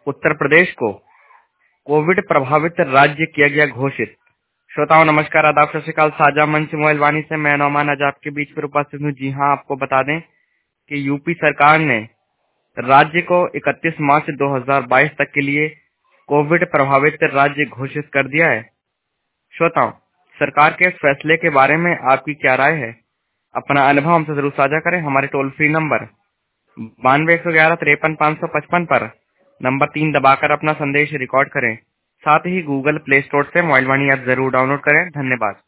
उत्तर प्रदेश को कोविड प्रभावित राज्य किया गया घोषित। श्रोताओं नमस्कार, आदाब, सत श्री अकाल। साझा मंच मोबाइल वाणी से मैं नौमान आज आपके बीच पर उपस्थित हूँ। जी हाँ, आपको बता दें कि यूपी सरकार ने राज्य को 31 मार्च 2022 तक के लिए कोविड प्रभावित राज्य घोषित कर दिया है। श्रोताओं, सरकार के इस फैसले के बारे में आपकी क्या राय है? अपना अनुभव हमसे जरूर साझा करें। हमारे टोल फ्री नंबर 92 111 53 555 पर नंबर 3 दबाकर अपना संदेश रिकॉर्ड करें। साथ ही गूगल प्ले स्टोर से मोबाइल वाणी ऐप जरूर डाउनलोड करें। धन्यवाद।